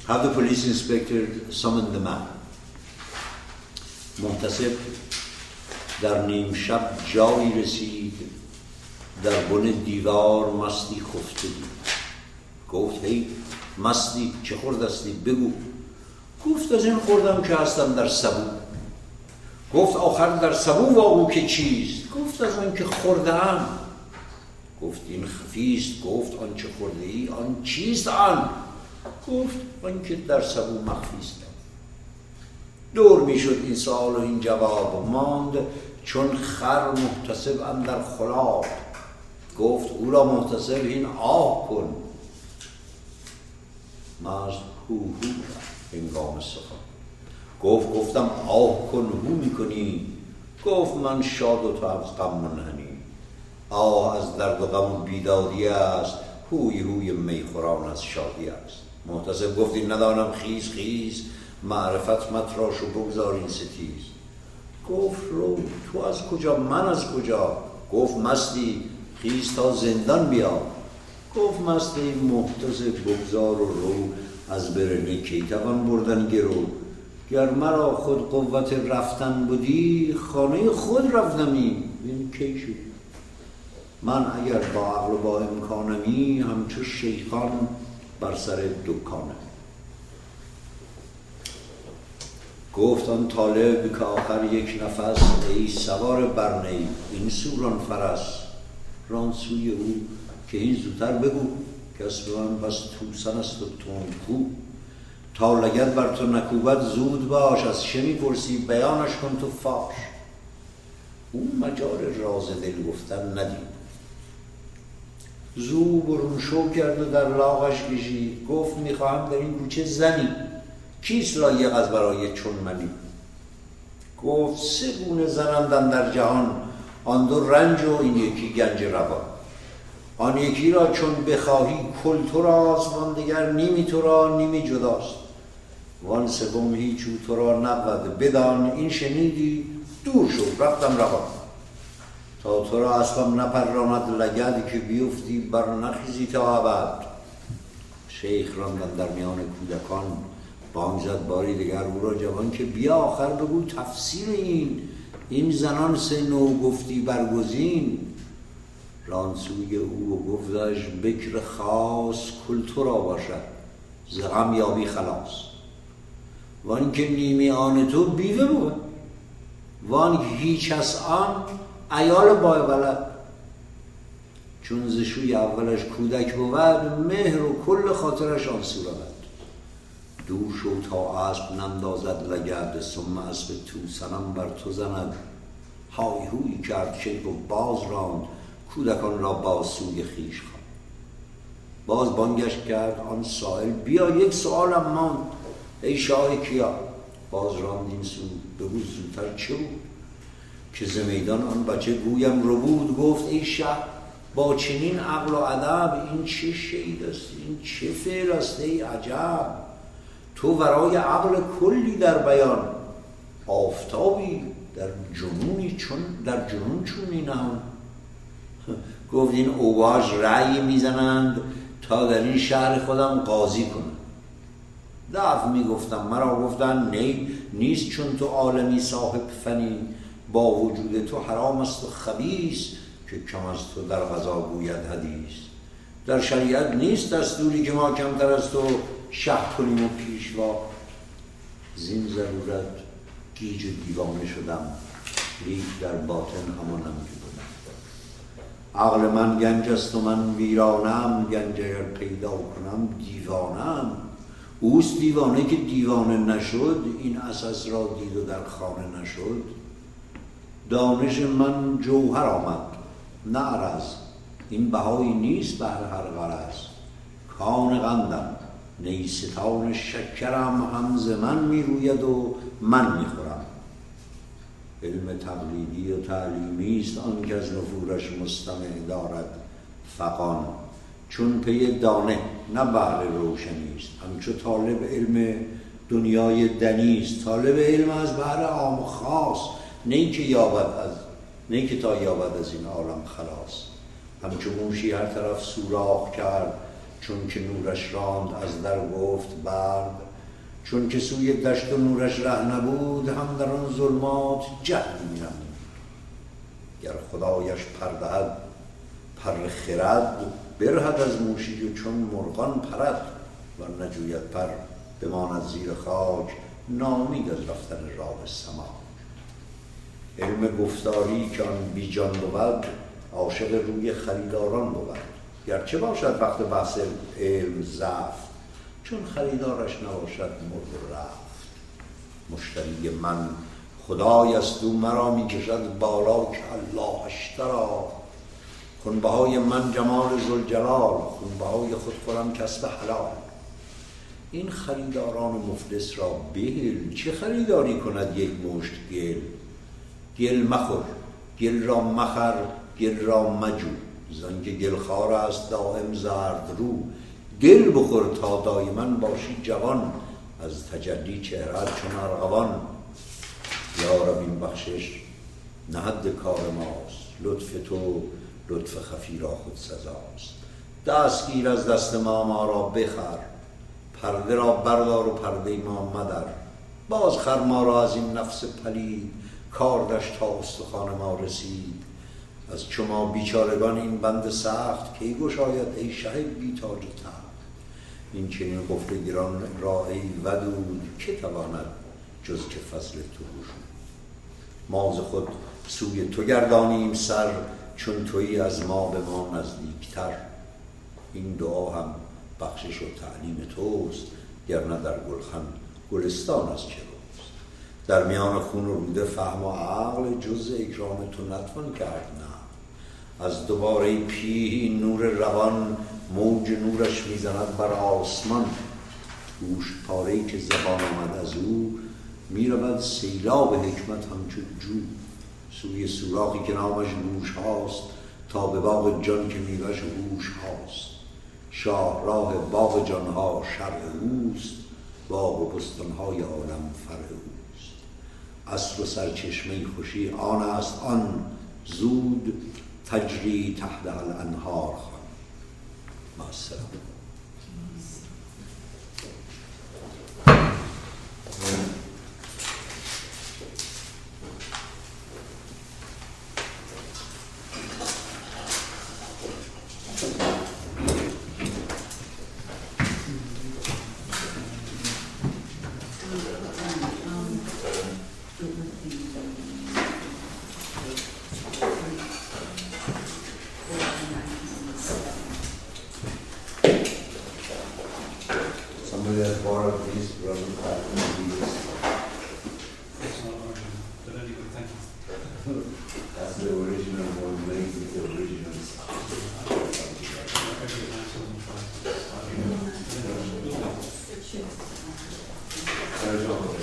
Have the police inspector summoned the man. محتسب در نیم شب جایی رسید، در بن دیوار مستی خفته دید. گفت هی مستی چه خوردستی بگو. گفت از این خوردم که هستم در سبو. گفت آخر در سبو واقعو که چیست؟ گفت از آن که خوردم. گفت این خفیست. گفت آن چه خورده ای آن چیست آن؟ گفت آن که در سبو مخفیست. دور می شد این سوال و این جواب، ماند چون خر محتسب اندر خلاب. گفت او را محتسب این آه کن. مست هو هنگام سخن. گفتم آه کن هو می کنی. گفت من شاد و تو از غم منحنی. آه از درد و غم و بیدادی است، هوی میخوران از شادی است. محتسب گفت این ندانم خیز معرفت متراش و بگذار این ستیز. گفت رو تو از کجا من از کجا؟ گفت مستی خیز تا زندان بیا. گفت مستی محتسب بگذار و رو، از برنه کی توان بردن گرو. گر مرا خود قوت رفتن بودی، خانه خود رفتمی این کی شد. من اگر با عقل و با امکانمی، همچو شیخان بر سر دکانم. گفت آن طالب که آخر یک نفس، ای سوار برنی این سوران فرس. ران سوی او که این زودتر بگو، کس به من بس توسن است و تندخو. تا لگد بر تو نکوبت زود باش، از چه می‌پرسی بیانش کن تو فاش. او مجال راز دل گفتن ندید، زو برون شو کرد و در لاغش کشید. گفت میخواهم در این کوچه زنی، کیست لایق از برای چون منی؟ گفت سه گونه زنندن در جهان، آن دو رنج و این یکی گنج روان. آن یکی را چون بخواهی کل تو راست، وان دیگر نیمی تو را نیمی جداست. وان سوم هیچ او تو را نبود بدان، این شنیدی دور شد رفتم روان. تا تو را اسبم نپراند لگد، که بیفتی بر نخیزی تا ابد. شیخ راندن در میان کودکان، بانگ زد باری دیگر او را جوان، که بیا آخر بگو تفسیر این زنان سه نوع گفتی برگزین. رانسوی او و گفتش بکر خاص، کل تو را باشد ز غم یابی خلاص. وان که نیمی آن تو بیوه بود، وان که هیچ از آن عیال بای ولد. چون ز شوی اولش کودک بود، مهر و کل خاطرش آن سو رود. دور شو تا اسب نندازد لگد، ثم اسب توسنم بر تو زند. های هوی کرد شیخ و باز راند، کودکان را باز سوی خویش خواند. باز بانگش کرد آن سائل، بیا یک سؤالم ماند ای شاه کیا. باز راند این سو، بگو زودتر چه بود؟ که ز میدان آن بچه گویم رو بود. گفت ای شه با چنین عقل و ادب، این چه شید است این چه فعل است ای عجب. تو ورای عقل کلی در بیان، آفتابی در جنونی چون در جنون چون می نهان. گفت این اوباش رأی میزنند تا در این شهر خودم قاضی کنم. دفع میگفتم مرا گفتن نیست چون تو عالمی صاحب فنی. با وجود تو حرام است و خبیث، که کم از تو در قضا گوید حدیث. در شریعت نیست دستوری که ما کمتر از تو شه کنیم و پیشوا. زین ضرورت گیج و دیوانه شدم، لیک در باطن همانم که بودم. عقل من گنج است و من ویرانم، گنج اگر پیدا کنم دیوانم. اوست دیوانه که دیوانه نشد، این اساس را دید و در خانه نشد. دانش من جوهر آمد نه عرض، این بهایی نیست بهر هر غرض. کان قندم نیستان شکرم، هم ز من می روید و من می خورم. علم تقلیدی و تعلیمی است، آن که از نفورش مستمع دارد فغان. چون پی دانه نه بهر روشنی است، همچو طالب علم دنیای دنی است. طالب علم از بهر عام خاص، نه که تا یابد از این عالم خلاص. همچو موشی هر طرف سوراخ کرد، چون که نورش راند از در گفت برد. چون که سوی دشت و نورش ره نبود، هم در آن ظلمات جهلی می نمود. گر خدایش پر دهد پر خرد، برهد از موشی و چون مرغان پرد. ور نجوید پر بماند زیر خاک، نامید از رفتن راه سماک. علم گفتاری که آن بی جان بود، عاشق روی خریداران بود. گرچه باشد وقت بحث علم زفت، چون خریدارش نباشد مرد و رفت. مشتری من خدای است او مرا می کشد بالا، که الله اشتری. خونبهای من جمال ذوالجلال، خونبهای خود خورم کسب حلال. این خریداران مفلس را بهل، چه خریداری کند یک مشت گل. گل مخور، گل را مخر، گل را مجو، زانکه گلخوار است دائم زرد رو. گل بخور تا دایما باشی جوان، از تجلی چهره‌ات چون ارغوان. یا رب این بخشش نه حد کار ماست، لطف تو لطف خفی را خود سزاست. دستگیر از دست ما را بخر، پرده را بردار و پرده ما مدر. باز خر ما را از این نفس پلید، کاردش تا استخوان ما رسید. از چو ما بیچارگان این بند سخت، کی گشاید ای شه بی تاج و تخت. این چنین قفل گران را ای ودود، که تواند جز که فضل تو گشود. ما ز خود سوی تو گردانیم سر، چون تویی از ما به ما نزدیکتر. این دعا هم بخشش و تعلیم توست، گرنه در گلخن گلستان از چه روست. در میان خون و روده فهم و عقل، جز اکرام تو نتوان کرد نه. از دوباره پیه نور روان، موج نورش میزند بر آسمان. گوشت پاره‌ای که زبان آمد از او، میرود سیلاب حکمت همچون جو. سوی سوراخی که نامش گوش هاست، تا به باغ جان که میوه‌ش هوش هاست. شاهراه باغ جانها شرع اوست، باغ و بستانهای عالم فرع اوست. اصل و سرچشمه خوشی آن است آن، زود تجری تحت الانهار خوان. مع السلامه. Somebody has borrowed these from these. It's not original, but anyway, thank you. That's the original one, made with the original sound. Every night on the